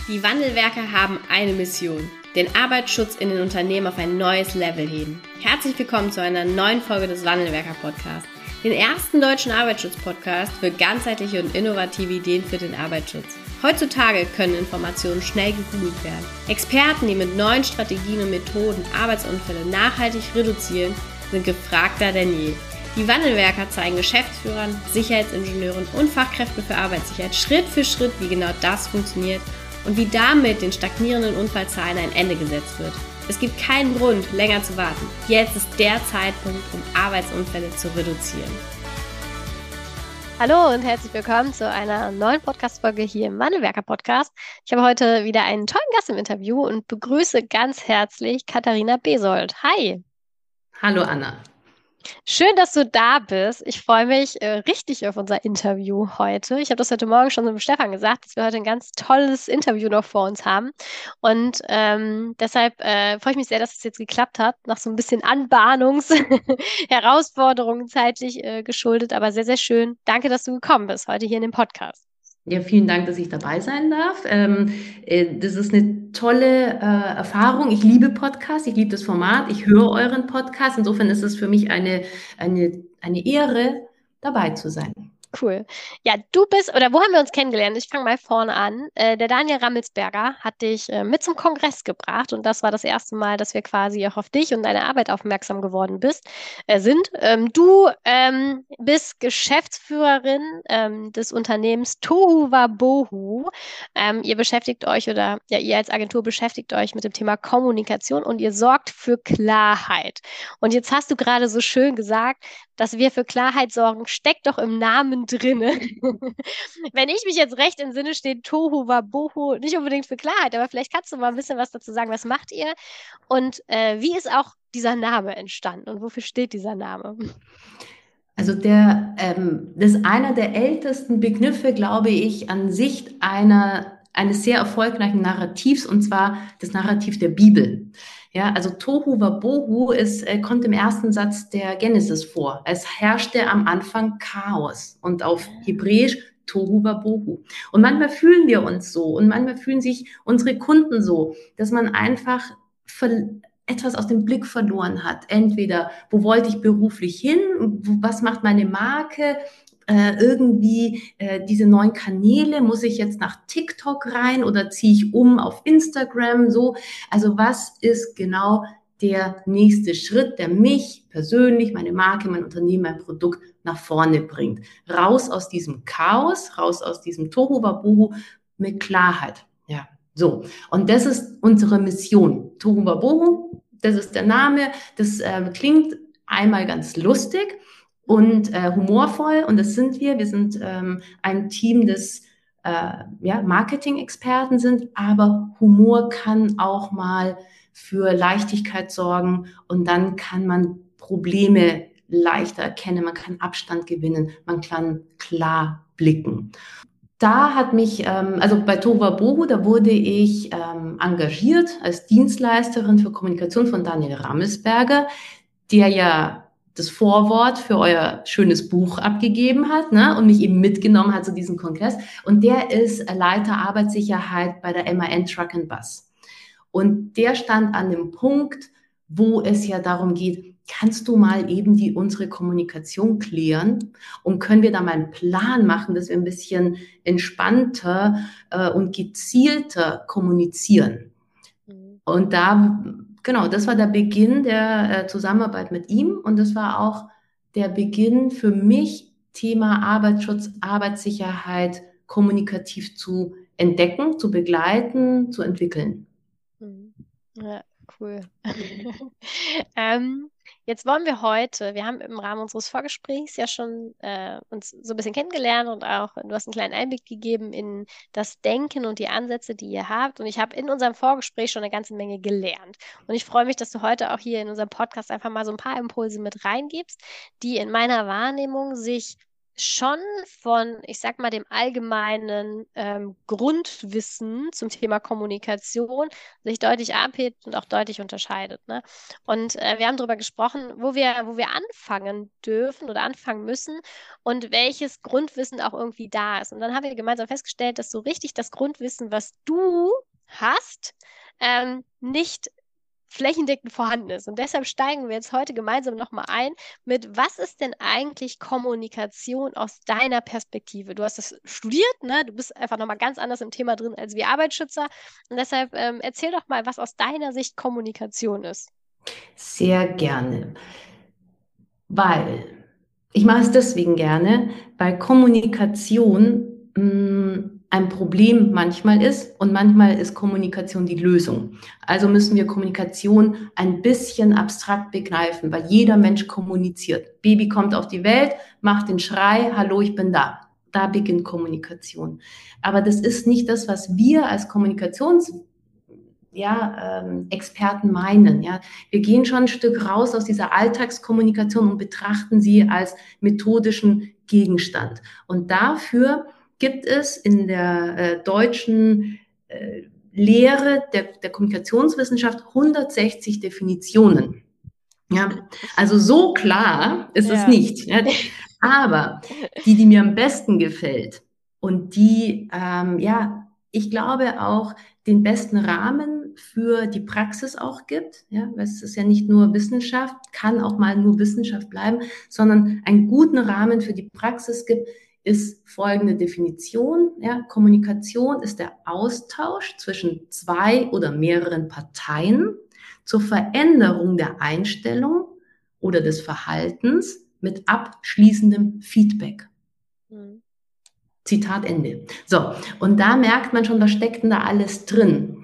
Die Wandelwerker haben eine Mission: den Arbeitsschutz in den Unternehmen auf ein neues Level heben. Herzlich willkommen zu einer neuen Folge des Wandelwerker-Podcasts, den ersten deutschen Arbeitsschutz-Podcast für ganzheitliche und innovative Ideen für den Arbeitsschutz. Heutzutage können Informationen schnell gegoogelt werden. Experten, die mit neuen Strategien und Methoden Arbeitsunfälle nachhaltig reduzieren, sind gefragter denn je. Die Wandelwerker zeigen Geschäftsführern, Sicherheitsingenieuren und Fachkräften für Arbeitssicherheit Schritt für Schritt, wie genau das funktioniert und wie damit den stagnierenden Unfallzahlen ein Ende gesetzt wird. Es gibt keinen Grund, länger zu warten. Jetzt ist der Zeitpunkt, um Arbeitsunfälle zu reduzieren. Hallo und herzlich willkommen zu einer neuen Podcast-Folge hier im Wandelwerker-Podcast. Ich habe heute wieder einen tollen Gast im Interview und begrüße ganz herzlich Katharina Besold. Hi! Hallo Anna. Schön, dass du da bist. Ich freue mich richtig auf unser Interview heute. Ich habe das heute Morgen schon mit Stefan gesagt, dass wir heute ein ganz tolles Interview noch vor uns haben. Und deshalb freue ich mich sehr, dass es jetzt geklappt hat, nach so ein bisschen Herausforderungen zeitlich geschuldet, aber sehr, sehr schön. Danke, dass du gekommen bist heute hier in dem Podcast. Ja, vielen Dank, dass ich dabei sein darf. Das ist eine tolle Erfahrung. Ich liebe Podcasts, ich liebe das Format, ich höre euren Podcast. Insofern ist es für mich eine Ehre, dabei zu sein. Cool. Ja, du bist, oder wo haben wir uns kennengelernt? Ich fange mal vorne an. Der Daniel Rammelsberger hat dich mit zum Kongress gebracht und das war das erste Mal, dass wir quasi auch auf dich und deine Arbeit aufmerksam geworden sind. Du bist Geschäftsführerin des Unternehmens Tohu Wabohu. Ihr beschäftigt euch ihr als Agentur beschäftigt euch mit dem Thema Kommunikation und ihr sorgt für Klarheit. Und jetzt hast du gerade so schön gesagt, dass wir für Klarheit sorgen, steckt doch im Namen drinne. Wenn ich mich jetzt recht entsinne, steht Tohu Wabohu nicht unbedingt für Klarheit, aber vielleicht kannst du mal ein bisschen was dazu sagen. Was macht ihr? Und wie ist auch dieser Name entstanden und wofür steht dieser Name? Also das ist einer der ältesten Begriffe, glaube ich, an sich eines sehr erfolgreichen Narrativs, und zwar das Narrativ der Bibel. Ja, also Tohu Wabohu kommt im ersten Satz der Genesis vor. Es herrschte am Anfang Chaos und auf Hebräisch Tohu Wabohu. Und manchmal fühlen wir uns so und manchmal fühlen sich unsere Kunden so, dass man einfach etwas aus dem Blick verloren hat. Entweder, wo wollte ich beruflich hin? Was macht meine Marke? Diese neuen Kanäle, muss ich jetzt nach TikTok rein oder ziehe ich um auf Instagram? So, also was ist genau der nächste Schritt, der mich persönlich, meine Marke, mein Unternehmen, mein Produkt nach vorne bringt? Raus aus diesem Chaos, raus aus diesem Tohu Wabohu mit Klarheit. Ja, so. Und das ist unsere Mission. Tohu Wabohu, das ist der Name. Das klingt einmal ganz lustig und humorvoll, und das sind wir. Wir sind ein Team, das Marketing-Experten sind, aber Humor kann auch mal für Leichtigkeit sorgen und dann kann man Probleme leichter erkennen, man kann Abstand gewinnen, man kann klar blicken. Da hat mich, bei Tohu Wabohu, da wurde ich engagiert als Dienstleisterin für Kommunikation von Daniel Rammelsberger, der ja das Vorwort für euer schönes Buch abgegeben hat, ne, und mich eben mitgenommen hat zu diesem Kongress. Und der ist Leiter Arbeitssicherheit bei der MAN Truck and Bus. Und der stand an dem Punkt, wo es ja darum geht, kannst du mal eben unsere Kommunikation klären und können wir da mal einen Plan machen, dass wir ein bisschen entspannter und gezielter kommunizieren. Und das war der Beginn der Zusammenarbeit mit ihm, und das war auch der Beginn für mich, Thema Arbeitsschutz, Arbeitssicherheit kommunikativ zu entdecken, zu begleiten, zu entwickeln. Ja, cool. Jetzt wollen wir haben im Rahmen unseres Vorgesprächs ja schon uns so ein bisschen kennengelernt und auch, du hast einen kleinen Einblick gegeben in das Denken und die Ansätze, die ihr habt. Und ich habe in unserem Vorgespräch schon eine ganze Menge gelernt. Und ich freue mich, dass du heute auch hier in unserem Podcast einfach mal so ein paar Impulse mit reingibst, die in meiner Wahrnehmung sich schon von, ich sag mal, dem allgemeinen Grundwissen zum Thema Kommunikation sich deutlich abhebt und auch deutlich unterscheidet. Ne? Und wir haben darüber gesprochen, wo wir anfangen dürfen oder anfangen müssen und welches Grundwissen auch irgendwie da ist. Und dann haben wir gemeinsam festgestellt, dass so richtig das Grundwissen, was du hast, nicht flächendeckend vorhanden ist. Und deshalb steigen wir jetzt heute gemeinsam nochmal ein mit, was ist denn eigentlich Kommunikation aus deiner Perspektive? Du hast das studiert, ne? Du bist einfach nochmal ganz anders im Thema drin als wir Arbeitsschützer. Und deshalb erzähl doch mal, was aus deiner Sicht Kommunikation ist. Sehr gerne, weil ich mache es deswegen gerne, weil Kommunikation ein Problem manchmal ist und manchmal ist Kommunikation die Lösung. Also müssen wir Kommunikation ein bisschen abstrakt begreifen, weil jeder Mensch kommuniziert. Baby kommt auf die Welt, macht den Schrei, hallo, ich bin da. Da beginnt Kommunikation. Aber das ist nicht das, was wir als Experten meinen. Ja. Wir gehen schon ein Stück raus aus dieser Alltagskommunikation und betrachten sie als methodischen Gegenstand. Und dafür gibt es in der deutschen Lehre der Kommunikationswissenschaft 160 Definitionen. Ja, also so klar ist es nicht. Ja. Aber die mir am besten gefällt und die, ich glaube auch den besten Rahmen für die Praxis auch gibt. Ja, weil es ist ja nicht nur Wissenschaft, kann auch mal nur Wissenschaft bleiben, sondern einen guten Rahmen für die Praxis gibt, ist folgende Definition. Ja, Kommunikation ist der Austausch zwischen zwei oder mehreren Parteien zur Veränderung der Einstellung oder des Verhaltens mit abschließendem Feedback. Zitat Ende. So, und da merkt man schon, was steckt denn da alles drin?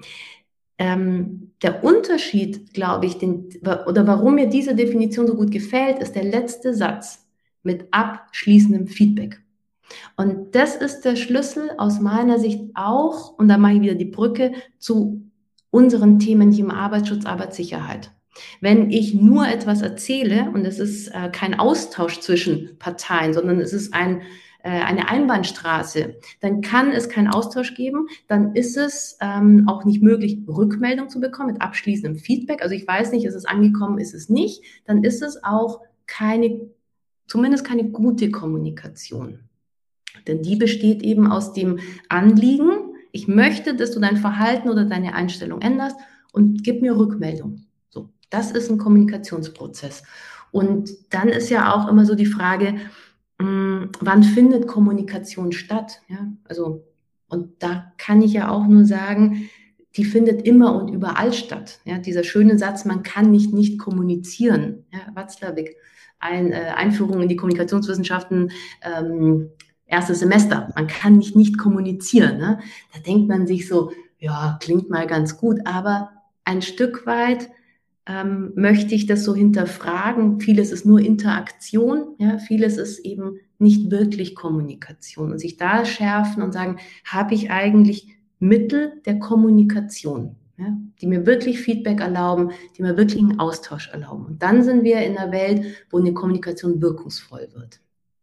Der Unterschied, glaube ich, oder warum mir diese Definition so gut gefällt, ist der letzte Satz mit abschließendem Feedback. Und das ist der Schlüssel aus meiner Sicht auch, und da mache ich wieder die Brücke zu unseren Themen hier im Arbeitsschutz, Arbeitssicherheit. Wenn ich nur etwas erzähle, und es ist kein Austausch zwischen Parteien, sondern es ist eine Einbahnstraße, dann kann es keinen Austausch geben, dann ist es auch nicht möglich, Rückmeldung zu bekommen mit abschließendem Feedback. Also ich weiß nicht, ist es angekommen, ist es nicht, dann ist es auch zumindest keine gute Kommunikation. Denn die besteht eben aus dem Anliegen, ich möchte, dass du dein Verhalten oder deine Einstellung änderst und gib mir Rückmeldung. So, das ist ein Kommunikationsprozess. Und dann ist ja auch immer so die Frage, wann findet Kommunikation statt? Ja, also, und da kann ich ja auch nur sagen, die findet immer und überall statt. Ja, dieser schöne Satz, man kann nicht kommunizieren. Ja, Watzlawick, Einführung in die Kommunikationswissenschaften, erstes Semester. Man kann nicht kommunizieren. Ne? Da denkt man sich so, ja, klingt mal ganz gut, aber ein Stück weit möchte ich das so hinterfragen. Vieles ist nur Interaktion, ja, vieles ist eben nicht wirklich Kommunikation. Und sich da schärfen und sagen, habe ich eigentlich Mittel der Kommunikation, ja, die mir wirklich Feedback erlauben, die mir wirklich einen Austausch erlauben. Und dann sind wir in einer Welt, wo eine Kommunikation wirkungsvoll wird.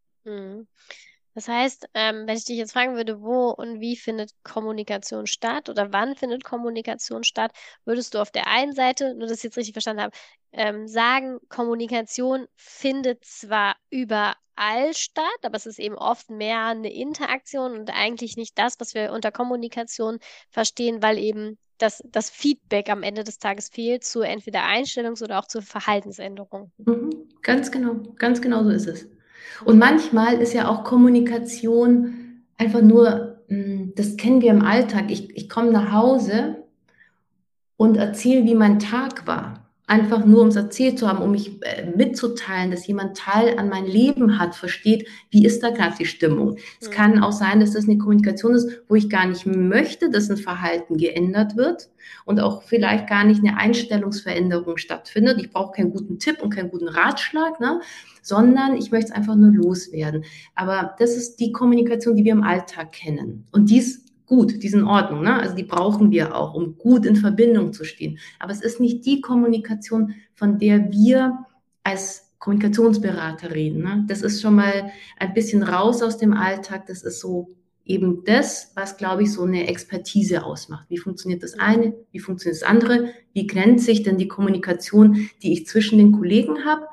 Das heißt, wenn ich dich jetzt fragen würde, wo und wie findet Kommunikation statt oder wann findet Kommunikation statt, würdest du auf der einen Seite, nur dass ich jetzt richtig verstanden habe, sagen, Kommunikation findet zwar überall statt, aber es ist eben oft mehr eine Interaktion und eigentlich nicht das, was wir unter Kommunikation verstehen, weil eben das Feedback am Ende des Tages fehlt zu entweder Einstellungs- oder auch zur Verhaltensänderung. Ganz genau so ist es. Und manchmal ist ja auch Kommunikation einfach nur, das kennen wir im Alltag. Ich komme nach Hause und erzähle, wie mein Tag war. Einfach nur, um es erzählt zu haben, um mich mitzuteilen, dass jemand Teil an mein Leben hat, versteht, wie ist da gerade die Stimmung. Es kann auch sein, dass das eine Kommunikation ist, wo ich gar nicht möchte, dass ein Verhalten geändert wird und auch vielleicht gar nicht eine Einstellungsveränderung stattfindet. Ich brauche keinen guten Tipp und keinen guten Ratschlag, ne? Sondern ich möchte es einfach nur loswerden. Aber das ist die Kommunikation, die wir im Alltag kennen. Und die ist gut, die ist in Ordnung, ne? Also die brauchen wir auch, um gut in Verbindung zu stehen. Aber es ist nicht die Kommunikation, von der wir als Kommunikationsberater reden. Ne? Das ist schon mal ein bisschen raus aus dem Alltag. Das ist so eben das, was, glaube ich, so eine Expertise ausmacht. Wie funktioniert das eine? Wie funktioniert das andere? Wie grenzt sich denn die Kommunikation, die ich zwischen den Kollegen habe,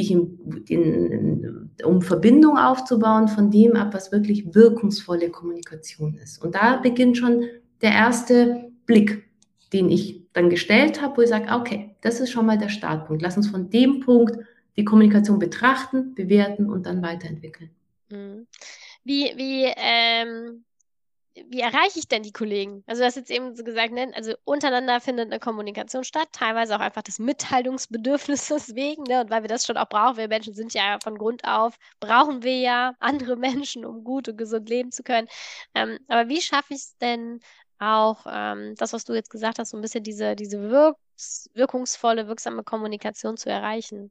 um Verbindung aufzubauen, von dem ab, was wirklich wirkungsvolle Kommunikation ist. Und da beginnt schon der erste Blick, den ich dann gestellt habe, wo ich sage, okay, das ist schon mal der Startpunkt. Lass uns von dem Punkt die Kommunikation betrachten, bewerten und dann weiterentwickeln. Wie erreiche ich denn die Kollegen? Also du hast jetzt eben so gesagt, ne? Also untereinander findet eine Kommunikation statt, teilweise auch einfach des Mitteilungsbedürfnisses wegen, ne? Und weil wir das schon auch brauchen, wir Menschen sind ja von Grund auf, brauchen wir ja andere Menschen, um gut und gesund leben zu können. Aber wie schaffe ich es denn auch, das, was du jetzt gesagt hast, so ein bisschen diese wirkungsvolle, wirksame Kommunikation zu erreichen?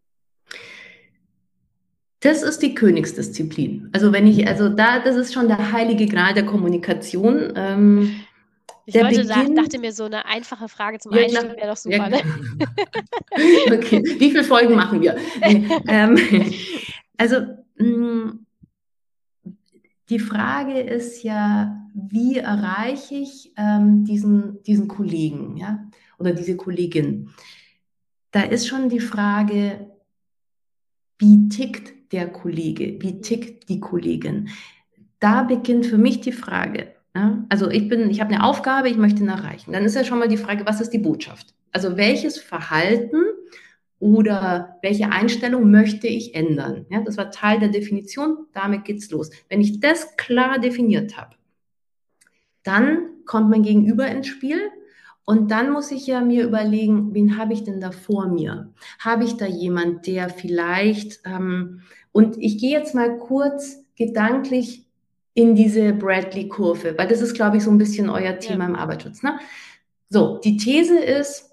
Das ist die Königsdisziplin. Das ist schon der heilige Gral der Kommunikation. Ich dachte mir, so eine einfache Frage zum Einstieg wäre doch super. Ne? Okay, wie viele Folgen machen wir? Die Frage ist ja, wie erreiche ich diesen Kollegen, ja, oder diese Kollegin? Da ist schon die Frage, wie tickt der Kollege, wie tickt die Kollegin? Da beginnt für mich die Frage. Ja? Also ich habe eine Aufgabe, ich möchte ihn erreichen. Dann ist ja schon mal die Frage, was ist die Botschaft? Also welches Verhalten oder welche Einstellung möchte ich ändern? Ja, das war Teil der Definition, damit geht's los. Wenn ich das klar definiert habe, dann kommt mein Gegenüber ins Spiel. Und dann muss ich ja mir überlegen, wen habe ich denn da vor mir? Habe ich da jemand, der vielleicht, und ich gehe jetzt mal kurz gedanklich in diese Bradley-Kurve, weil das ist, glaube ich, so ein bisschen euer Thema im Arbeitsschutz. Ne? So, die These ist,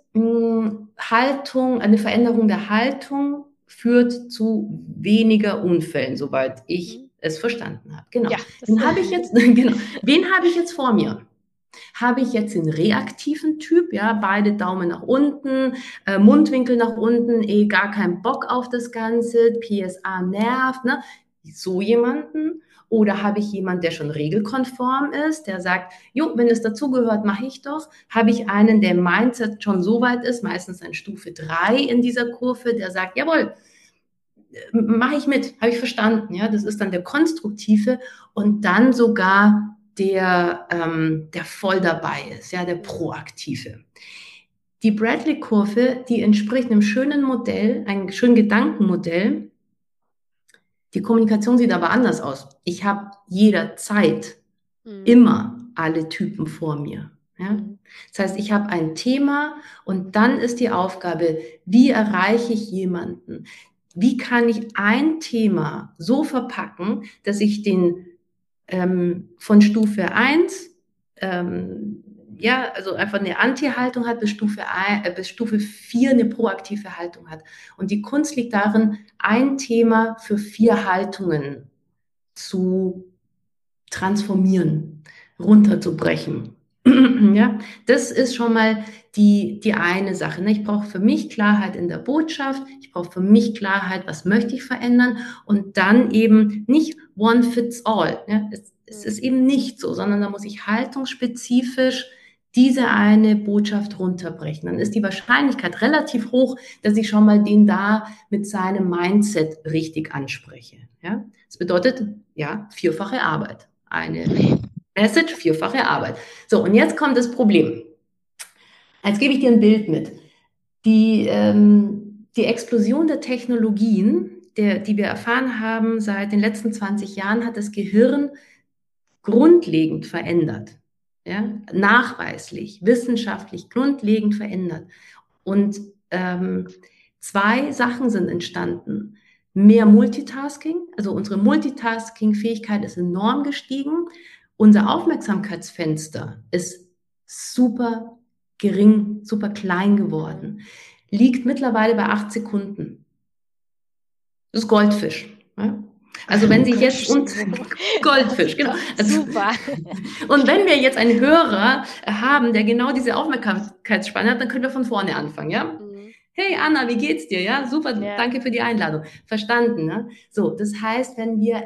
eine Veränderung der Haltung führt zu weniger Unfällen, soweit ich es verstanden habe. Genau. Ja, wen habe ich jetzt vor mir? Habe ich jetzt den reaktiven Typ, ja, beide Daumen nach unten, Mundwinkel nach unten, gar keinen Bock auf das Ganze, PSA nervt, ne? So jemanden? Oder habe ich jemanden, der schon regelkonform ist, der sagt, jo, wenn es dazugehört, mache ich doch. Habe ich einen, der im Mindset schon so weit ist, meistens ein Stufe 3 in dieser Kurve, der sagt, jawohl, mache ich mit, habe ich verstanden. Ja, das ist dann der konstruktive und dann sogar der voll dabei ist, ja, der proaktive. Die Bradley-Kurve, die entspricht einem schönen Modell, einem schönen Gedankenmodell. Die Kommunikation sieht aber anders aus. Ich habe jederzeit immer alle Typen vor mir. Ja? Das heißt, ich habe ein Thema und dann ist die Aufgabe, wie erreiche ich jemanden? Wie kann ich ein Thema so verpacken, dass ich den von Stufe 1, also einfach eine Anti-Haltung hat, bis Stufe 4 eine proaktive Haltung hat. Und die Kunst liegt darin, ein Thema für 4 Haltungen zu transformieren, runterzubrechen. Ja, das ist schon mal die eine Sache. Ich brauche für mich Klarheit in der Botschaft, ich brauche für mich Klarheit, was möchte ich verändern und dann eben nicht one fits all. Es ist eben nicht so, sondern da muss ich haltungsspezifisch diese eine Botschaft runterbrechen. Dann ist die Wahrscheinlichkeit relativ hoch, dass ich schon mal den da mit seinem Mindset richtig anspreche. Ja? Das bedeutet, 4-fache Arbeit. Eine Message, 4-fache Arbeit. So, und jetzt kommt das Problem. Jetzt gebe ich dir ein Bild mit. Die Explosion der Technologien, die wir erfahren haben seit den letzten 20 Jahren, hat das Gehirn grundlegend verändert. Ja? Nachweislich, wissenschaftlich, grundlegend verändert. Und 2 Sachen sind entstanden. Mehr Multitasking, also unsere Multitasking-Fähigkeit ist enorm gestiegen. Unser Aufmerksamkeitsfenster ist super gering, super klein geworden. Liegt mittlerweile bei 8 Sekunden. Das ist Goldfisch. Ja? Also wenn Sie jetzt Goldfisch, genau. Also, super. Und wenn wir jetzt einen Hörer haben, der genau diese Aufmerksamkeitsspanne hat, dann können wir von vorne anfangen, ja? hey Anna, wie geht's dir? Ja, super, Ja. danke für die Einladung. Verstanden, ne? So, das heißt, wenn wir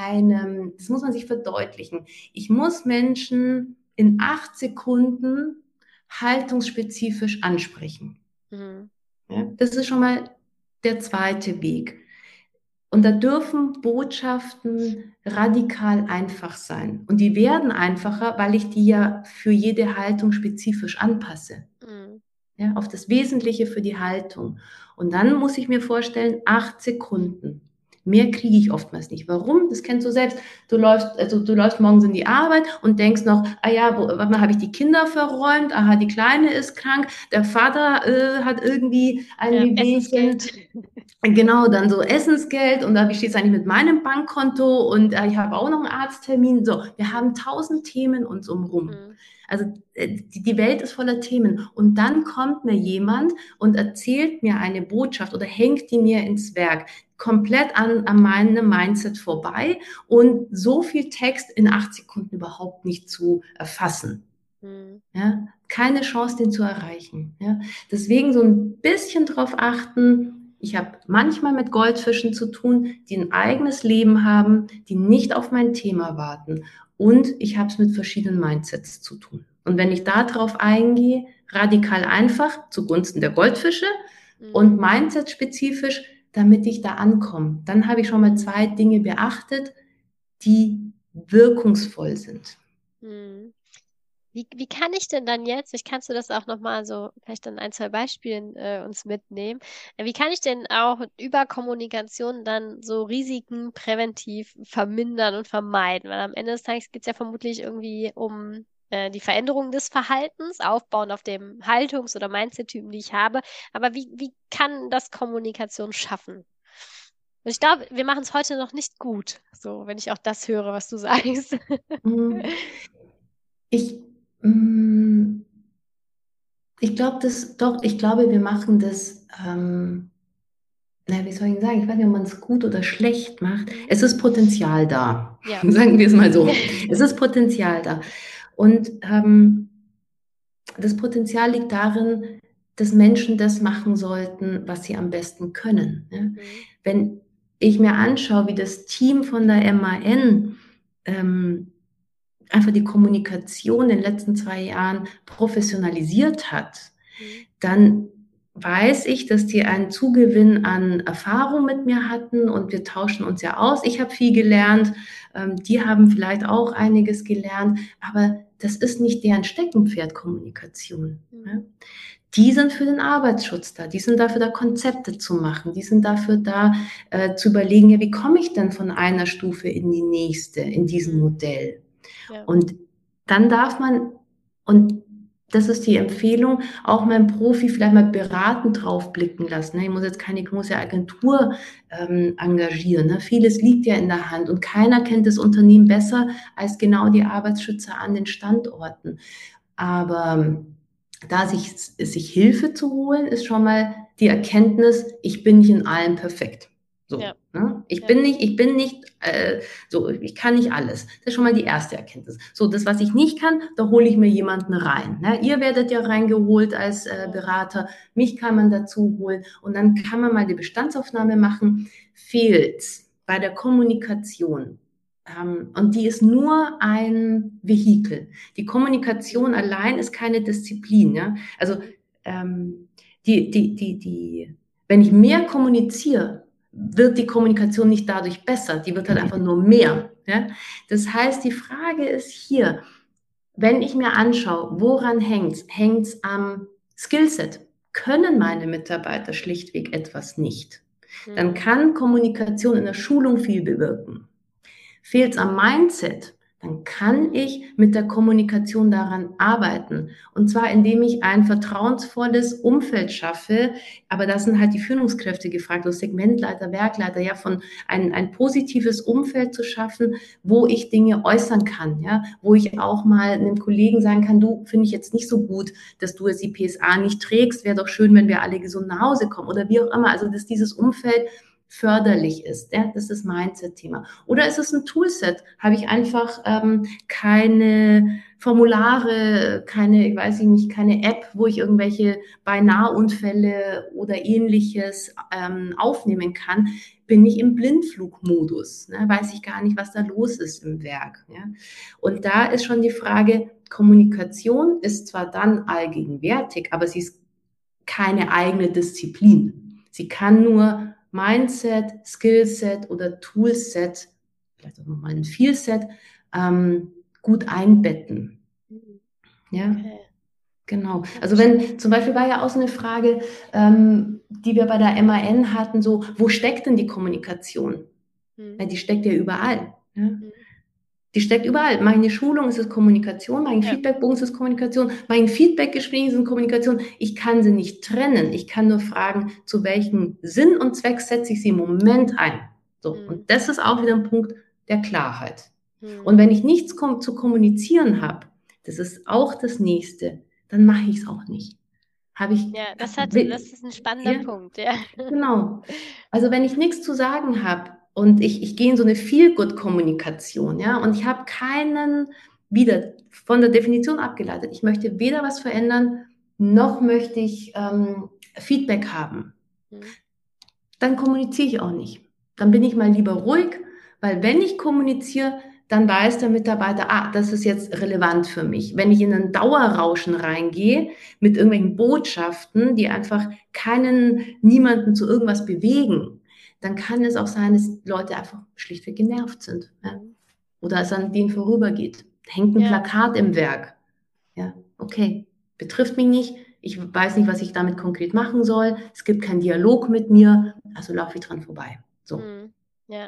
das muss man sich verdeutlichen. Ich muss Menschen in 8 Sekunden haltungsspezifisch ansprechen. Mhm. Ja, das ist schon mal der zweite Weg. Und da dürfen Botschaften radikal einfach sein. Und die werden einfacher, weil ich die ja für jede Haltung spezifisch anpasse. Mhm. Ja, auf das Wesentliche für die Haltung. Und dann muss ich mir vorstellen, 8 Sekunden. Mehr kriege ich oftmals nicht. Warum? Das kennst du selbst. Du läufst morgens in die Arbeit und denkst noch, warte mal, habe ich die Kinder verräumt? Aha, die Kleine ist krank. Der Vater hat irgendwie ein Ja, Wehwehchen. Essensgeld. Genau, dann so Essensgeld und wie steht es eigentlich mit meinem Bankkonto und ich habe auch noch einen Arzttermin. So, wir haben 1000 Themen uns umrum. Mhm. Also die Welt ist voller Themen. Und dann kommt mir jemand und erzählt mir eine Botschaft oder hängt die mir ins Werk, komplett an meinem Mindset vorbei und so viel Text in 8 Sekunden überhaupt nicht zu erfassen. Mhm. Ja, keine Chance, den zu erreichen. Ja, deswegen so ein bisschen drauf achten. Ich habe manchmal mit Goldfischen zu tun, die ein eigenes Leben haben, die nicht auf mein Thema warten. Und ich habe es mit verschiedenen Mindsets zu tun. Und wenn ich da drauf eingehe, radikal einfach zugunsten der Goldfische und Mindset-spezifisch, damit ich da ankomme, dann habe ich schon mal 2 Dinge beachtet, die wirkungsvoll sind. Mhm. Wie kann ich denn dann jetzt, vielleicht kannst du das auch nochmal so, vielleicht dann 1, 2 Beispielen uns mitnehmen, wie kann ich denn auch über Kommunikation dann so Risiken präventiv vermindern und vermeiden? Weil am Ende des Tages geht es ja vermutlich irgendwie um die Veränderung des Verhaltens, aufbauen auf dem Haltungs- oder Mindset-Typen, die ich habe. Aber wie kann das Kommunikation schaffen? Und ich glaube, wir machen es heute noch nicht gut, so wenn ich auch das höre, was du sagst. Mm, Ich, mm, ich glaube ich glaube, wir machen das, wie soll ich sagen, ich weiß nicht, ob man es gut oder schlecht macht. Mhm. Es ist Potenzial da. Ja. Sagen wir es mal so. Es ist Potenzial da. Und das Potenzial liegt darin, dass Menschen das machen sollten, was sie am besten können. Ja? Mhm. Wenn ich mir anschaue, wie das Team von der MAN einfach die Kommunikation in den letzten 2 Jahren professionalisiert hat, Mhm. dann weiß ich, dass die einen Zugewinn an Erfahrung mit mir hatten und wir tauschen uns ja aus. Ich habe viel gelernt, die haben vielleicht auch einiges gelernt, aber das ist nicht deren Steckenpferd Kommunikation. Ja? Mhm. Die sind für den Arbeitsschutz da, die sind dafür da, Konzepte zu machen, die sind dafür da, zu überlegen, ja, wie komme ich denn von einer Stufe in die nächste, in diesem Mhm. Modell? Ja. Und dann darf man, und das ist die Empfehlung, auch mal einen Profi vielleicht mal beratend drauf blicken lassen. Ne? Ich muss jetzt keine große Agentur engagieren. Ne? Vieles liegt ja in der Hand und keiner kennt das Unternehmen besser als genau die Arbeitsschützer an den Standorten. Aber da sich Hilfe zu holen, ist schon mal die Erkenntnis, ich bin nicht in allem perfekt. So, Ja. ne? Ich Ja. bin nicht, ich kann nicht alles. Das ist schon mal die erste Erkenntnis. So, das, was ich nicht kann, da hole ich mir jemanden rein. Ne? Ihr werdet ja reingeholt als Berater, mich kann man dazu holen und dann kann man mal die Bestandsaufnahme machen. Fehlt's bei der Kommunikation? Und die ist nur ein Vehikel. Die Kommunikation allein ist keine Disziplin. Ja? Also wenn ich mehr kommuniziere, wird die Kommunikation nicht dadurch besser, die wird halt einfach nur mehr. Ja? Das heißt, die Frage ist hier, wenn ich mir anschaue, woran hängt's? Hängt's am Skillset? Können meine Mitarbeiter schlichtweg etwas nicht? Dann Mhm. kann Kommunikation in der Schulung viel bewirken. Fehlt's am Mindset, dann kann ich mit der Kommunikation daran arbeiten. Und zwar, indem ich ein vertrauensvolles Umfeld schaffe. Aber da sind halt die Führungskräfte gefragt, also Segmentleiter, Werkleiter, ja, ein positives Umfeld zu schaffen, wo ich Dinge äußern kann, ja, wo ich auch mal einem Kollegen sagen kann, du, finde ich jetzt nicht so gut, dass du jetzt die PSA nicht trägst, wäre doch schön, wenn wir alle gesund nach Hause kommen oder wie auch immer. Also, dass dieses Umfeld förderlich ist. Ja? Das ist das Mindset-Thema. Oder ist es ein Toolset? Habe ich einfach keine Formulare, keine, ich weiß nicht, keine App, wo ich irgendwelche Beinaheunfälle oder Ähnliches aufnehmen kann, bin ich im Blindflugmodus, ne? Weiß ich gar nicht, was da los ist im Werk. Ja? Und da ist schon die Frage, Kommunikation ist zwar dann allgegenwärtig, aber sie ist keine eigene Disziplin. Sie kann nur Mindset, Skillset oder Toolset, vielleicht auch nochmal ein Vielset, gut einbetten. Ja, Okay. genau. Also wenn, zum Beispiel war ja auch so eine Frage, die wir bei der MAN hatten, so, wo steckt denn die Kommunikation? Ja, die steckt ja überall. Ja? Die steckt überall. Mache ich eine Schulung, ist es Kommunikation. Mache ich einen Feedbackbogen, ist es Kommunikation. Mache ich ein Feedbackgespräch, ist es Kommunikation. Ich kann sie nicht trennen. Ich kann nur fragen, zu welchem Sinn und Zweck setze ich sie im Moment ein. So. Und das ist auch wieder ein Punkt der Klarheit. Und wenn ich nichts zu kommunizieren habe, das ist auch das Nächste, dann mache ich es auch nicht. Ja, das ist ein spannender Punkt, ja. Genau. Also wenn ich nichts zu sagen habe und ich gehe in so eine Feel-Good-Kommunikation, ja, und ich habe keinen, wieder von der Definition abgeleitet, ich möchte weder was verändern, noch möchte ich Feedback haben, dann kommuniziere ich auch nicht. Dann bin ich mal lieber ruhig, weil wenn ich kommuniziere, dann weiß der Mitarbeiter, das ist jetzt relevant für mich. Wenn ich in einen Dauerrauschen reingehe mit irgendwelchen Botschaften, die einfach niemanden zu irgendwas bewegen, dann kann es auch sein, dass Leute einfach schlichtweg genervt sind. Ja? Oder es an denen vorübergeht. Hängt ein Plakat im Werk. Ja, okay, betrifft mich nicht. Ich weiß nicht, was ich damit konkret machen soll. Es gibt keinen Dialog mit mir, also laufe ich dran vorbei. So. Ja.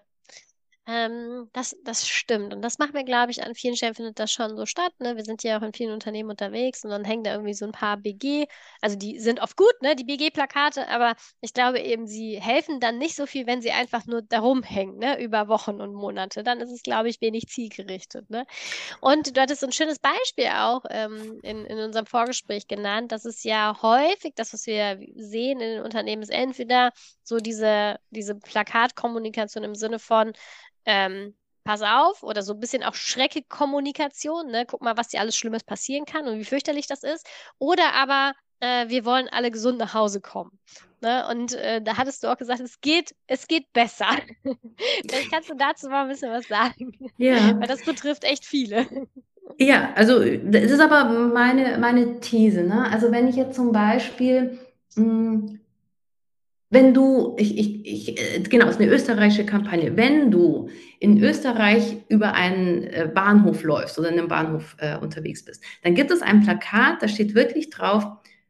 Das stimmt. Und das macht mir, glaube ich, an vielen Stellen findet das schon so statt. Ne? Wir sind ja auch in vielen Unternehmen unterwegs und dann hängen da irgendwie so ein paar BG. Also die sind oft gut, ne, die BG-Plakate, aber ich glaube eben, sie helfen dann nicht so viel, wenn sie einfach nur darum hängen, ne, über Wochen und Monate. Dann ist es, glaube ich, wenig zielgerichtet. Ne? Und du hattest so ein schönes Beispiel auch in unserem Vorgespräch genannt. Das ist ja häufig, das, was wir sehen in den Unternehmen, ist entweder so diese Plakatkommunikation im Sinne von pass auf, oder so ein bisschen auch Schreckkommunikation, ne? Guck mal, was dir alles Schlimmes passieren kann und wie fürchterlich das ist. Oder aber wir wollen alle gesund nach Hause kommen. Ne? Und da hattest du auch gesagt, es geht besser. Vielleicht kannst du dazu mal ein bisschen was sagen. Ja. Weil das betrifft echt viele. Ja, also das ist aber meine These. Ne? Also wenn ich jetzt zum Beispiel, wenn du, genau, es ist eine österreichische Kampagne. Wenn du in Österreich über einen Bahnhof läufst oder in einem Bahnhof unterwegs bist, dann gibt es ein Plakat, da steht wirklich drauf,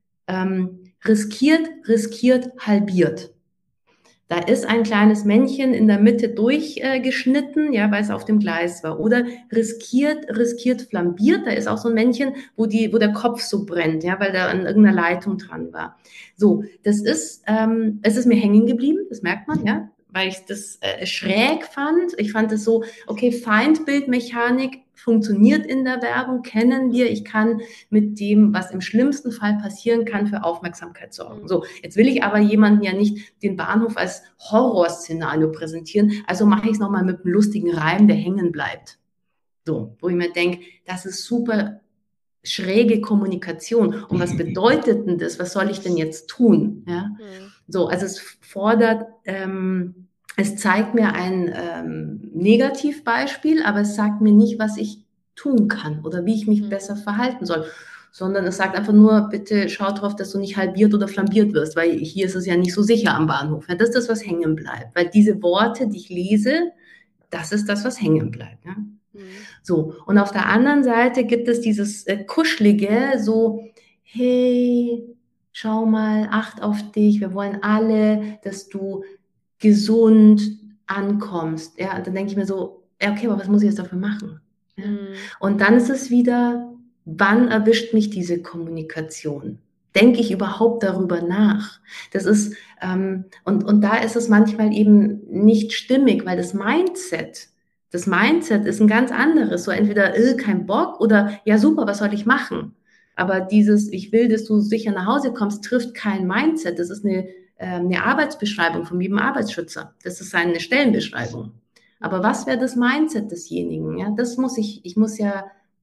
riskiert, halbiert. Da ist ein kleines Männchen in der Mitte durchgeschnitten, ja, weil es auf dem Gleis war. Oder riskiert, flambiert. Da ist auch so ein Männchen, wo der Kopf so brennt, ja, weil da an irgendeiner Leitung dran war. So, es ist mir hängen geblieben, das merkt man, ja, weil ich das schräg fand. Ich fand es so, okay, Feindbildmechanik funktioniert in der Werbung, kennen wir. Ich kann mit dem, was im schlimmsten Fall passieren kann, für Aufmerksamkeit sorgen. So, jetzt will ich aber jemanden ja nicht den Bahnhof als Horrorszenario präsentieren, also mache ich es nochmal mit einem lustigen Reim, der hängen bleibt. So, wo ich mir denke, das ist super schräge Kommunikation. Und was bedeutet denn das? Was soll ich denn jetzt tun? Ja? So, also es fordert, es zeigt mir ein Negativbeispiel, aber es sagt mir nicht, was ich tun kann oder wie ich mich besser verhalten soll, sondern es sagt einfach nur, bitte schau drauf, dass du nicht halbiert oder flambiert wirst, weil hier ist es ja nicht so sicher am Bahnhof. Ja, das ist das, was hängen bleibt, weil diese Worte, die ich lese, das ist das, was hängen bleibt. Ja? So, und auf der anderen Seite gibt es dieses Kuschelige, so, hey, schau mal, acht auf dich, wir wollen alle, dass du gesund ankommst. Ja, und dann denke ich mir so, ja, okay, aber was muss ich jetzt dafür machen? Ja? Und dann ist es wieder, wann erwischt mich diese Kommunikation? Denke ich überhaupt darüber nach? Das ist, und da ist es manchmal eben nicht stimmig, weil das Mindset ist ein ganz anderes. So entweder, kein Bock oder, ja super, was soll ich machen? Aber dieses, ich will, dass du sicher nach Hause kommst, trifft kein Mindset. Das ist eine Arbeitsbeschreibung von jedem Arbeitsschützer. Das ist eine Stellenbeschreibung. Aber was wäre das Mindset desjenigen? Ja, ich muss ja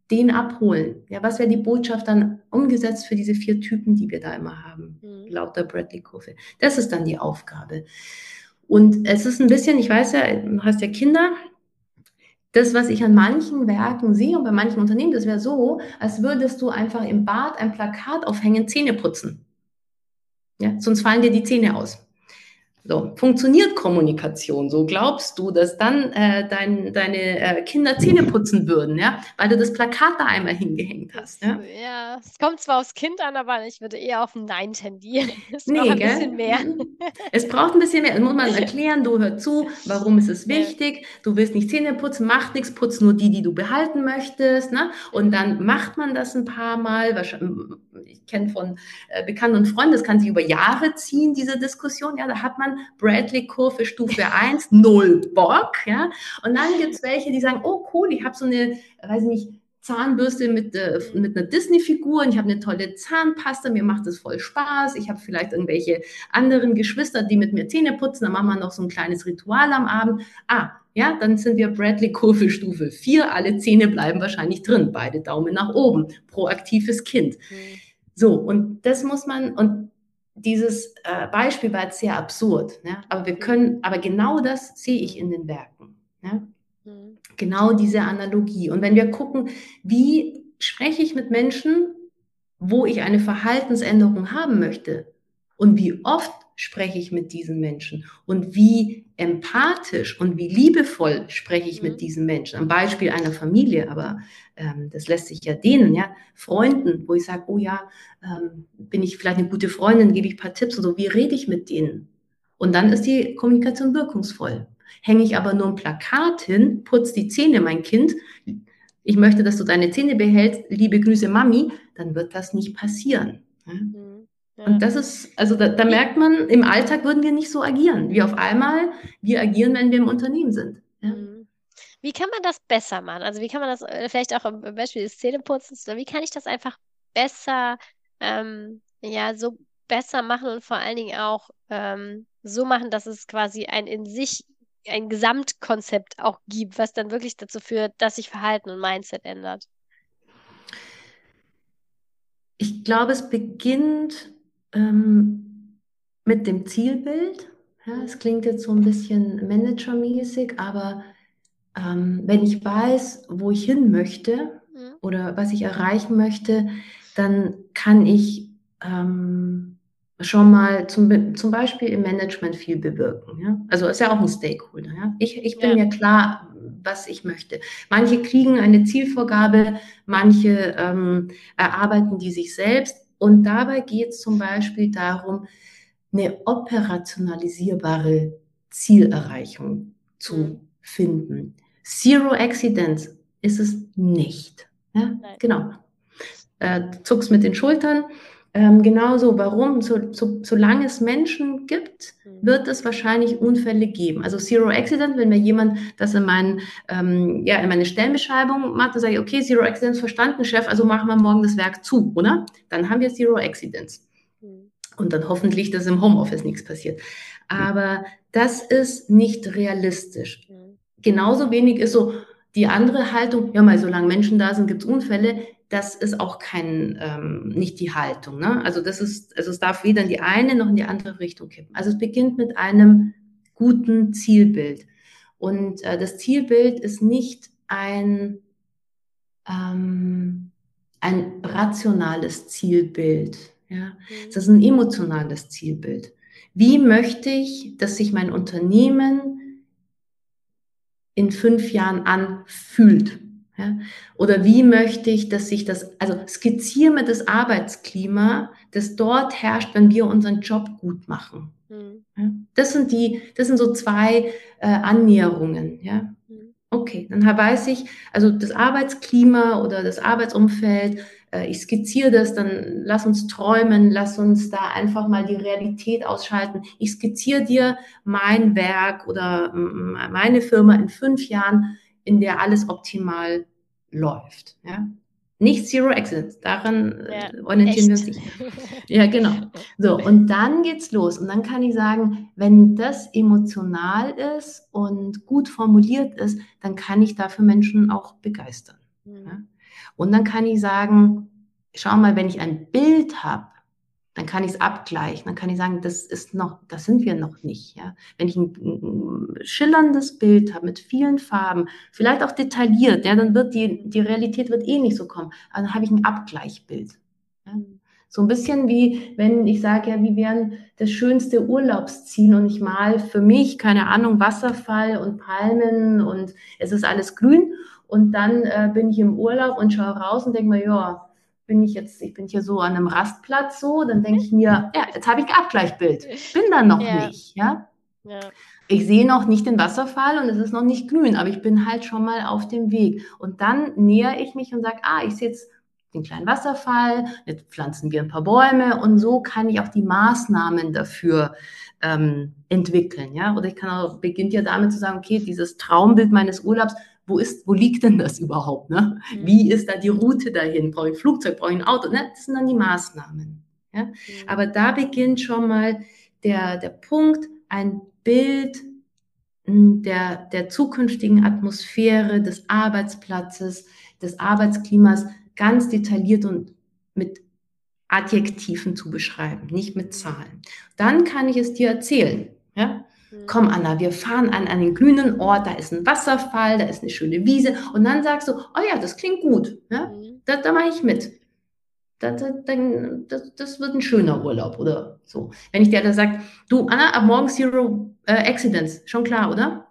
den abholen. Ja, was wäre die Botschaft dann umgesetzt für diese 4 Typen, die wir da immer haben, laut der Bradley-Kurve? Das ist dann die Aufgabe. Und es ist ein bisschen, ich weiß ja, du hast ja Kinder, das, was ich an manchen Werken sehe und bei manchen Unternehmen, das wäre so, als würdest du einfach im Bad ein Plakat aufhängen, Zähne putzen. Ja, sonst fallen dir die Zähne aus. So, funktioniert Kommunikation so? Glaubst du, dass dann deine Kinder Zähne putzen würden, ja? Weil du das Plakat da einmal hingehängt hast, ja? Ja, es kommt zwar aufs Kind an, aber ich würde eher auf ein Nein tendieren. Es braucht Nee, ein gell? bisschen mehr. Es braucht ein bisschen mehr. Das muss man erklären, du hör zu, warum ist es wichtig? Du willst nicht Zähne putzen, macht nichts, putz nur die du behalten möchtest, ne? Und dann macht man das ein paar Mal. Ich kenne von Bekannten und Freunden, das kann sich über Jahre ziehen, diese Diskussion. Ja, da hat man Bradley-Kurve Stufe 1, 0 Bock, ja? Und dann gibt es welche, die sagen, oh cool, ich habe so eine, weiß ich nicht, Zahnbürste mit einer Disney-Figur und ich habe eine tolle Zahnpasta, mir macht es voll Spaß, ich habe vielleicht irgendwelche anderen Geschwister, die mit mir Zähne putzen, dann machen wir noch so ein kleines Ritual am Abend. Ja, dann sind wir Bradley-Kurve Stufe 4, alle Zähne bleiben wahrscheinlich drin, beide Daumen nach oben, proaktives Kind. So, und das muss man, und dieses Beispiel war jetzt sehr absurd, ne? Aber genau das sehe ich in den Werken, ne? Genau diese Analogie. Und wenn wir gucken, wie spreche ich mit Menschen, wo ich eine Verhaltensänderung haben möchte und wie oft spreche ich mit diesen Menschen und wie empathisch und wie liebevoll spreche ich mit diesen Menschen. Am Beispiel einer Familie, aber das lässt sich ja dehnen, ja, Freunden, wo ich sage, oh ja, bin ich vielleicht eine gute Freundin, gebe ich ein paar Tipps oder so, wie rede ich mit denen? Und dann ist die Kommunikation wirkungsvoll. Hänge ich aber nur ein Plakat hin, putz die Zähne, mein Kind, ich möchte, dass du deine Zähne behältst, liebe Grüße Mami, dann wird das nicht passieren. Ja? Und das ist, also da merkt man, im Alltag würden wir nicht so agieren, wie auf einmal wir agieren, wenn wir im Unternehmen sind. Ja? Wie kann man das besser machen? Also wie kann man das vielleicht auch im Beispiel des Zähneputzens, wie kann ich das einfach besser, so besser machen und vor allen Dingen auch so machen, dass es quasi ein Gesamtkonzept auch gibt, was dann wirklich dazu führt, dass sich Verhalten und Mindset ändert? Ich glaube, es beginnt mit dem Zielbild. Ja, es klingt jetzt so ein bisschen managermäßig, aber wenn ich weiß, wo ich hin möchte oder was ich erreichen möchte, dann kann ich schon mal zum Beispiel im Management viel bewirken. Ja? Also ist ja auch ein Stakeholder. Ja? Ich bin mir klar, was ich möchte. Manche kriegen eine Zielvorgabe, manche erarbeiten die sich selbst. Und dabei geht es zum Beispiel darum, eine operationalisierbare Zielerreichung zu finden. Zero Accidents ist es nicht. Ja? Genau. Zuckst mit den Schultern. Genauso, warum? Solange es Menschen gibt, wird es wahrscheinlich Unfälle geben. Also Zero Accident, wenn mir jemand das in meine Stellenbeschreibung macht, dann sage ich, okay, Zero Accidents verstanden, Chef, also machen wir morgen das Werk zu, oder? Dann haben wir Zero Accidents. Und dann hoffentlich, dass im Homeoffice nichts passiert. Aber das ist nicht realistisch. Genauso wenig ist so die andere Haltung, ja mal, solange Menschen da sind, gibt es Unfälle. Das ist auch nicht die Haltung. Ne? Also es darf weder in die eine noch in die andere Richtung kippen. Also es beginnt mit einem guten Zielbild. Und das Zielbild ist nicht ein rationales Zielbild. Ja? Es ist ein emotionales Zielbild. Wie möchte ich, dass sich mein Unternehmen in 5 Jahren anfühlt? Ja? Oder wie möchte ich, dass sich skizziere mir das Arbeitsklima, das dort herrscht, wenn wir unseren Job gut machen. Ja? Das sind so 2 Annäherungen. Ja? Okay, dann weiß ich, also das Arbeitsklima oder das Arbeitsumfeld, ich skizziere das, dann lass uns träumen, lass uns da einfach mal die Realität ausschalten. Ich skizziere dir mein Werk oder meine Firma in 5 Jahren, in der alles optimal läuft. Ja? Nicht Zero Accidents, daran orientieren wir uns nicht. Ja, genau. So, und dann geht's los. Und dann kann ich sagen, wenn das emotional ist und gut formuliert ist, dann kann ich dafür Menschen auch begeistern. Ja? Und dann kann ich sagen, schau mal, wenn ich ein Bild habe, dann kann ich es abgleichen. Dann kann ich sagen, das sind wir noch nicht. Ja? Wenn ich ein schillerndes Bild habe mit vielen Farben, vielleicht auch detailliert, ja, dann wird die Realität wird eh nicht so kommen. Aber dann habe ich ein Abgleichbild. Ja? So ein bisschen wie, wenn ich sage, ja, wie wären das schönste Urlaubsziel und ich mal für mich, keine Ahnung, Wasserfall und Palmen und es ist alles grün und dann bin ich im Urlaub und schaue raus und denke mir, ja, ich bin hier so an einem Rastplatz so, dann denke ich mir, ja, jetzt habe ich ein Abgleichbild. Bin da noch nicht, ja. Ja. Ich sehe noch nicht den Wasserfall und es ist noch nicht grün, aber ich bin halt schon mal auf dem Weg. Und dann nähere ich mich und sage, ich sehe jetzt den kleinen Wasserfall, jetzt pflanzen wir ein paar Bäume und so kann ich auch die Maßnahmen dafür entwickeln, ja. Oder ich kann auch, beginnt ja damit zu sagen, okay, dieses Traumbild meines Urlaubs, wo liegt denn das überhaupt, ne? Wie ist da die Route dahin? Brauche ich ein Flugzeug, brauche ich ein Auto, ne? Das sind dann die Maßnahmen, ja. Aber da beginnt schon mal der Punkt, ein Bild der zukünftigen Atmosphäre, des Arbeitsplatzes, des Arbeitsklimas ganz detailliert und mit Adjektiven zu beschreiben, nicht mit Zahlen. Dann kann ich es dir erzählen. Ja? Komm, Anna, wir fahren an einen grünen Ort, da ist ein Wasserfall, da ist eine schöne Wiese. Und dann sagst du, oh ja, das klingt gut. Ja? Da mache ich mit. Das wird ein schöner Urlaub oder so. Wenn ich dir da sage, du, Anna, ab morgen Zero Accidents, schon klar, oder?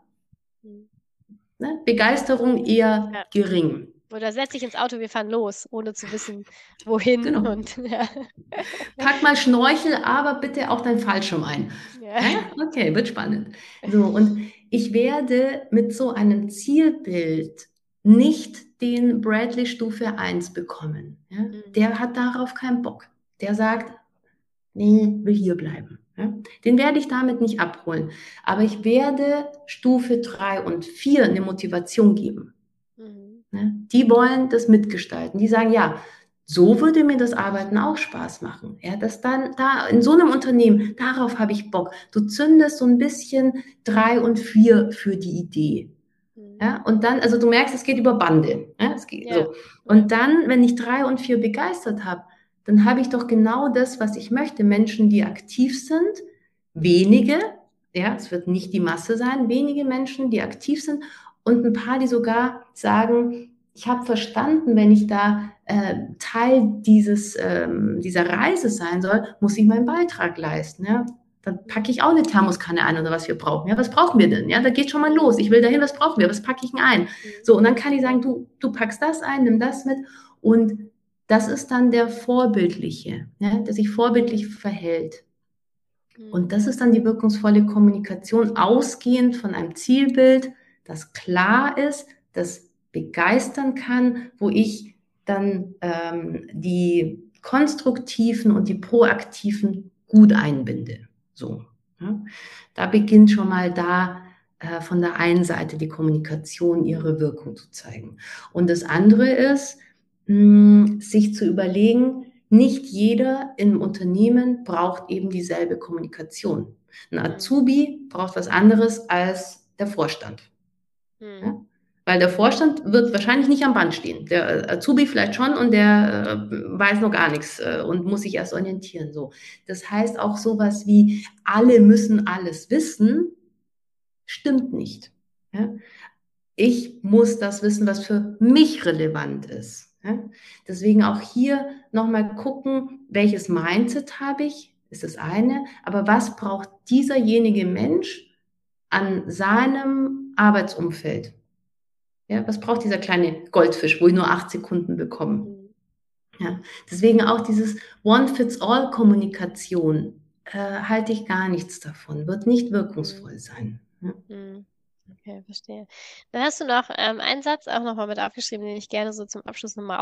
Ne? Begeisterung eher gering. Oder setz dich ins Auto, wir fahren los, ohne zu wissen, wohin. Genau. Und, ja. Pack mal Schnorchel, aber bitte auch dein Fallschirm ein. Ja? Okay, wird spannend. So, und ich werde mit so einem Zielbild nicht den Bradley Stufe 1 bekommen. Ja? Der hat darauf keinen Bock. Der sagt, nee, will hier bleiben. Ja? Den werde ich damit nicht abholen. Aber ich werde Stufe 3 und 4 eine Motivation geben. Ja? Die wollen das mitgestalten. Die sagen, ja, so würde mir das Arbeiten auch Spaß machen. Ja, dass dann da in so einem Unternehmen, darauf habe ich Bock. Du zündest so ein bisschen 3 und 4 für die Idee. Ja, und dann, also du merkst, es geht über Bande. Ja, es geht so. Und dann, wenn ich 3 und 4 begeistert habe, dann habe ich doch genau das, was ich möchte. Menschen, die aktiv sind, wenige, ja, es wird nicht die Masse sein, wenige Menschen, die aktiv sind und ein paar, die sogar sagen, ich habe verstanden, wenn ich da Teil dieser Reise sein soll, muss ich meinen Beitrag leisten. Ja? Dann packe ich auch eine Thermoskanne ein oder was wir brauchen. Ja, was brauchen wir denn? Ja, da geht schon mal los. Ich will dahin, was brauchen wir? Was packe ich denn ein? So, und dann kann ich sagen, du packst das ein, nimm das mit. Und das ist dann der Vorbildliche, ja, der sich vorbildlich verhält. Und das ist dann die wirkungsvolle Kommunikation, ausgehend von einem Zielbild, das klar ist, das begeistern kann, wo ich dann die konstruktiven und die proaktiven gut einbinde. So, ja. Da beginnt schon mal von der einen Seite die Kommunikation ihre Wirkung zu zeigen. Und das andere ist, sich zu überlegen, nicht jeder im Unternehmen braucht eben dieselbe Kommunikation. Ein Azubi braucht was anderes als der Vorstand. Ja? Weil der Vorstand wird wahrscheinlich nicht am Band stehen. Der Azubi vielleicht schon und der weiß noch gar nichts und muss sich erst orientieren. So. Das heißt auch sowas wie, alle müssen alles wissen, stimmt nicht. Ja? Ich muss das wissen, was für mich relevant ist. Ja? Deswegen auch hier nochmal gucken, welches Mindset habe ich, ist das eine, aber was braucht dieserjenige Mensch an seinem Arbeitsumfeld? Ja, was braucht dieser kleine Goldfisch, wo ich nur 8 Sekunden bekomme? Ja, deswegen auch dieses One-Fits-All-Kommunikation halte ich gar nichts davon, wird nicht wirkungsvoll sein. Ja. Okay, verstehe. Dann hast du noch einen Satz auch nochmal mit aufgeschrieben, den ich gerne so zum Abschluss nochmal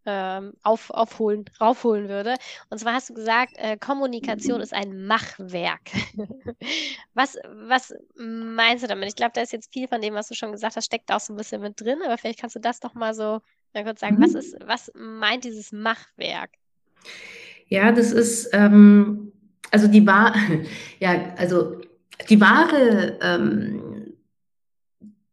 raufholen würde. Und zwar hast du gesagt, Kommunikation ist ein Machwerk. Was meinst du damit? Ich glaube, da ist jetzt viel von dem, was du schon gesagt hast, steckt auch so ein bisschen mit drin, aber vielleicht kannst du das doch mal so kurz sagen. Was meint dieses Machwerk? Ja, das ist, also die wahre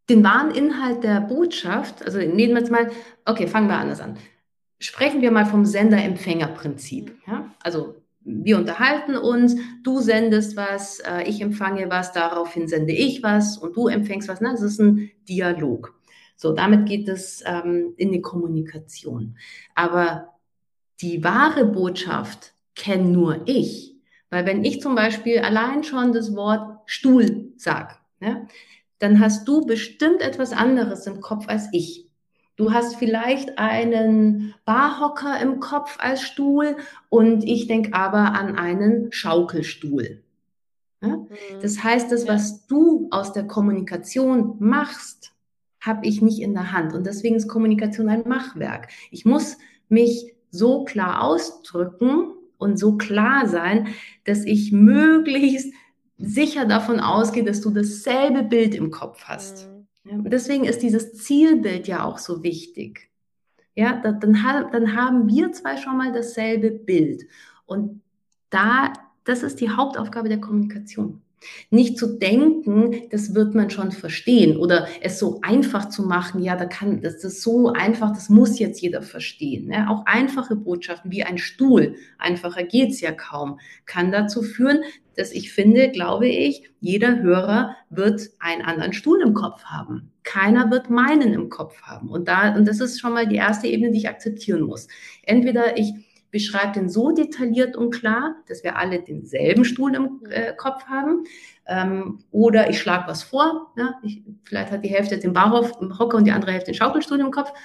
den wahren Inhalt der Botschaft, also nehmen wir jetzt mal, okay, fangen wir anders an. Sprechen wir mal vom Sender-Empfänger-Prinzip. Ja? Also wir unterhalten uns, du sendest was, ich empfange was, daraufhin sende ich was und du empfängst was. Das ist ein Dialog. So, damit geht es in die Kommunikation. Aber die wahre Botschaft kenne nur ich. Weil wenn ich zum Beispiel allein schon das Wort Stuhl sage, ja, dann hast du bestimmt etwas anderes im Kopf als ich. Du hast vielleicht einen Barhocker im Kopf als Stuhl und ich denke aber an einen Schaukelstuhl. Ja? Das heißt, das, was du aus der Kommunikation machst, habe ich nicht in der Hand. Und deswegen ist Kommunikation ein Machwerk. Ich muss mich so klar ausdrücken und so klar sein, dass ich möglichst sicher davon ausgehe, dass du dasselbe Bild im Kopf hast. Ja, und deswegen ist dieses Zielbild ja auch so wichtig. Ja, dann haben wir zwei schon mal dasselbe Bild. Und das ist die Hauptaufgabe der Kommunikation. Nicht zu denken, das wird man schon verstehen oder es so einfach zu machen, ja, das ist so einfach, das muss jetzt jeder verstehen. Ne? Auch einfache Botschaften wie ein Stuhl, einfacher geht's ja kaum, kann dazu führen, dass ich finde, glaube ich, jeder Hörer wird einen anderen Stuhl im Kopf haben. Keiner wird meinen im Kopf haben. Und das ist schon mal die erste Ebene, die ich akzeptieren muss. Entweder ich beschreibe den so detailliert und klar, dass wir alle denselben Stuhl im Kopf haben. Oder ich schlage was vor. Ja? Vielleicht hat die Hälfte den Barhocker und die andere Hälfte den Schaukelstuhl im Kopf.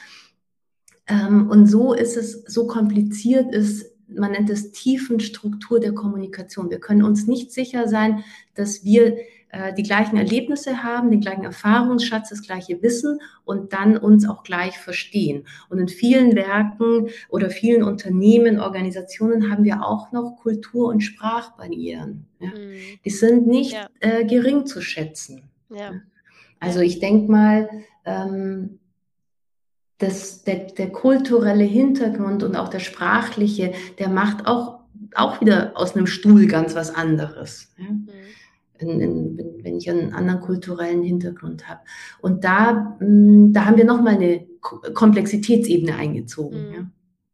Und so ist es, so kompliziert ist, man nennt es Tiefenstruktur der Kommunikation. Wir können uns nicht sicher sein, dass wir die gleichen Erlebnisse haben, den gleichen Erfahrungsschatz, das gleiche Wissen und dann uns auch gleich verstehen. Und in vielen Werken oder vielen Unternehmen, Organisationen haben wir auch noch Kultur- und Sprachbarrieren. Ja? Die sind nicht gering zu schätzen. Ja. Also ich denke mal, der kulturelle Hintergrund und auch der sprachliche, der macht auch wieder aus einem Stuhl ganz was anderes. Ja? Wenn ich einen anderen kulturellen Hintergrund habe. Und da haben wir nochmal eine Komplexitätsebene eingezogen.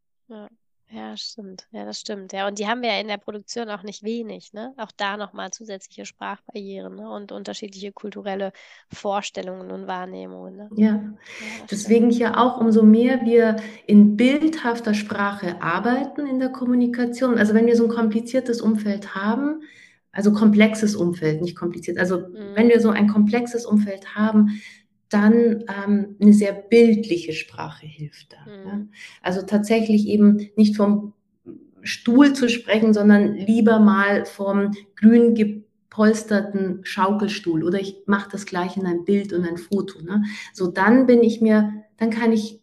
Ja, stimmt. Ja, das stimmt. Ja, und die haben wir ja in der Produktion auch nicht wenig, ne? Auch da nochmal zusätzliche Sprachbarrieren, ne? Und unterschiedliche kulturelle Vorstellungen und Wahrnehmungen, ne? Ja, deswegen hier auch, umso mehr wir in bildhafter Sprache arbeiten in der Kommunikation, also wenn wir so ein kompliziertes Umfeld haben, also komplexes Umfeld, nicht kompliziert, also wenn wir so ein komplexes Umfeld haben, dann eine sehr bildliche Sprache hilft da. Ja? Also tatsächlich eben nicht vom Stuhl zu sprechen, sondern lieber mal vom grün gepolsterten Schaukelstuhl oder ich mache das gleich in ein Bild und ein Foto. Ne? So dann kann ich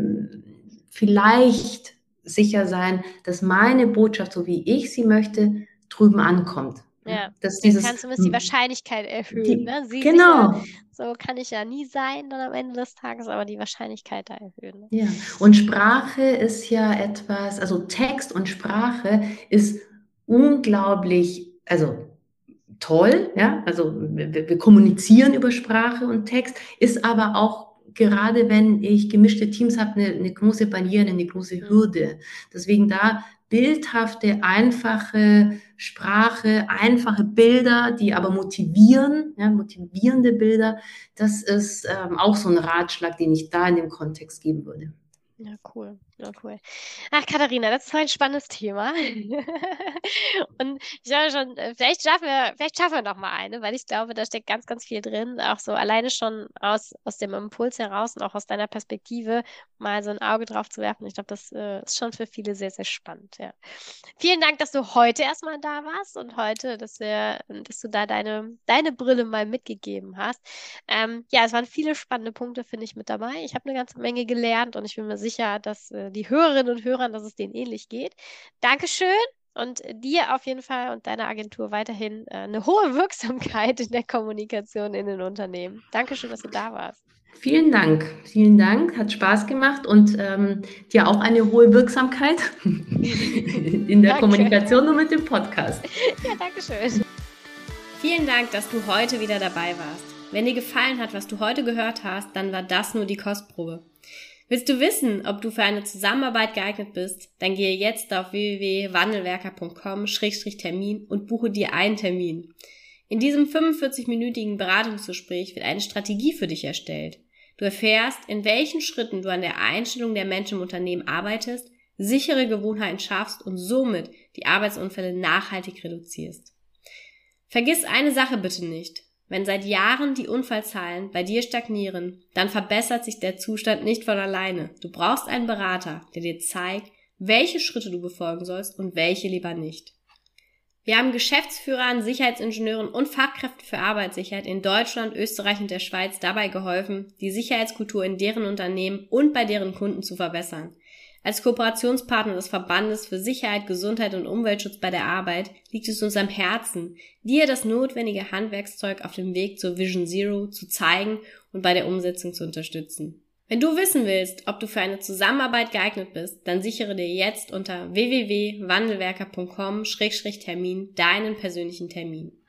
vielleicht sicher sein, dass meine Botschaft, so wie ich sie möchte, drüben ankommt. Ja, das kann zumindest die Wahrscheinlichkeit erhöhen. Ne? Genau. Sicher, so kann ich ja nie sein dann am Ende des Tages, aber die Wahrscheinlichkeit da erhöhen. Ne? Ja, und Sprache ist ja etwas, also Text und Sprache ist unglaublich, also toll, ja, also wir kommunizieren über Sprache und Text, ist aber auch gerade wenn ich gemischte Teams habe, eine große Barriere, eine große Hürde. Deswegen da bildhafte, einfache Sprache, einfache Bilder, die aber motivieren, ja, motivierende Bilder, das ist auch so ein Ratschlag, den ich da in dem Kontext geben würde. Ja, cool. Ja, cool. Ach, Katharina, das ist so ein spannendes Thema. Und ich glaube schon, vielleicht schaffen wir noch mal eine, weil ich glaube, da steckt ganz, ganz viel drin. Auch so alleine schon aus dem Impuls heraus und auch aus deiner Perspektive mal so ein Auge drauf zu werfen. Ich glaube, das ist schon für viele sehr, sehr spannend. Ja. Vielen Dank, dass du heute erstmal da warst und heute, dass du da deine Brille mal mitgegeben hast. Ja, es waren viele spannende Punkte, finde ich, mit dabei. Ich habe eine ganze Menge gelernt und ich bin mir sicher, dass die Hörerinnen und Hörern, dass es denen ähnlich geht. Dankeschön und dir auf jeden Fall und deiner Agentur weiterhin eine hohe Wirksamkeit in der Kommunikation in den Unternehmen. Dankeschön, dass du da warst. Vielen Dank, hat Spaß gemacht und dir auch eine hohe Wirksamkeit in der Kommunikation und mit dem Podcast. Ja, danke schön. Vielen Dank, dass du heute wieder dabei warst. Wenn dir gefallen hat, was du heute gehört hast, dann war das nur die Kostprobe. Willst du wissen, ob du für eine Zusammenarbeit geeignet bist? Dann gehe jetzt auf www.wandelwerker.com/Termin und buche dir einen Termin. In diesem 45-minütigen Beratungsgespräch wird eine Strategie für dich erstellt. Du erfährst, in welchen Schritten du an der Einstellung der Menschen im Unternehmen arbeitest, sichere Gewohnheiten schaffst und somit die Arbeitsunfälle nachhaltig reduzierst. Vergiss eine Sache bitte nicht. Wenn seit Jahren die Unfallzahlen bei dir stagnieren, dann verbessert sich der Zustand nicht von alleine. Du brauchst einen Berater, der dir zeigt, welche Schritte du befolgen sollst und welche lieber nicht. Wir haben Geschäftsführern, Sicherheitsingenieuren und Fachkräften für Arbeitssicherheit in Deutschland, Österreich und der Schweiz dabei geholfen, die Sicherheitskultur in deren Unternehmen und bei deren Kunden zu verbessern. Als Kooperationspartner des Verbandes für Sicherheit, Gesundheit und Umweltschutz bei der Arbeit liegt es uns am Herzen, dir das notwendige Handwerkszeug auf dem Weg zur Vision Zero zu zeigen und bei der Umsetzung zu unterstützen. Wenn du wissen willst, ob du für eine Zusammenarbeit geeignet bist, dann sichere dir jetzt unter www.wandelwerker.com/Termin deinen persönlichen Termin.